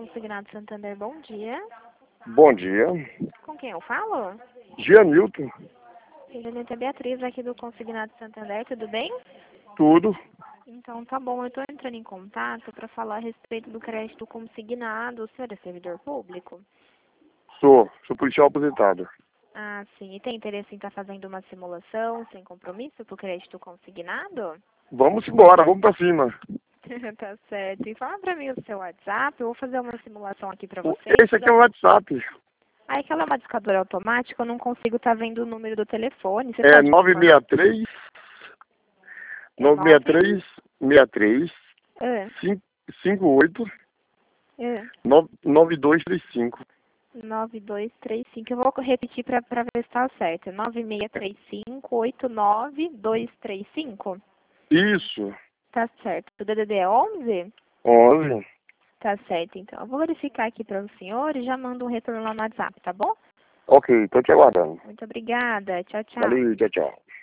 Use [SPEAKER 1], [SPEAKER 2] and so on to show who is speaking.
[SPEAKER 1] Consignado Santander, bom dia.
[SPEAKER 2] Bom dia.
[SPEAKER 1] Com quem eu falo?
[SPEAKER 2] Gianilton.
[SPEAKER 1] Senhorita Beatriz, aqui do Consignado Santander, tudo bem?
[SPEAKER 2] Tudo.
[SPEAKER 1] Então tá bom, eu estou entrando em contato para falar a respeito do crédito consignado. O senhor é servidor público?
[SPEAKER 2] Sou policial aposentado.
[SPEAKER 1] Ah, sim. E tem interesse em estar fazendo uma simulação sem compromisso para o crédito consignado?
[SPEAKER 2] Vamos embora, vamos pra cima.
[SPEAKER 1] Tá certo. E fala para mim o seu WhatsApp, eu vou fazer uma simulação aqui para você.
[SPEAKER 2] Esse aqui é o WhatsApp.
[SPEAKER 1] Aí que ela é uma discadora automática, eu não consigo estar vendo o número do telefone. Você
[SPEAKER 2] É
[SPEAKER 1] pode...
[SPEAKER 2] 963
[SPEAKER 1] É 9?
[SPEAKER 2] 963 63
[SPEAKER 1] É,
[SPEAKER 2] 58
[SPEAKER 1] é.
[SPEAKER 2] 9235.
[SPEAKER 1] 9235. Eu vou repetir para ver se está certo. 9635-89235.
[SPEAKER 2] Isso.
[SPEAKER 1] Tá certo. O DDD é 11?
[SPEAKER 2] 11.
[SPEAKER 1] Tá certo, então. Eu vou verificar aqui para o senhor e já mando um retorno lá no WhatsApp, tá bom?
[SPEAKER 2] Ok, tô te aguardando.
[SPEAKER 1] Muito obrigada. Tchau, tchau.
[SPEAKER 2] Valeu, tchau, tchau.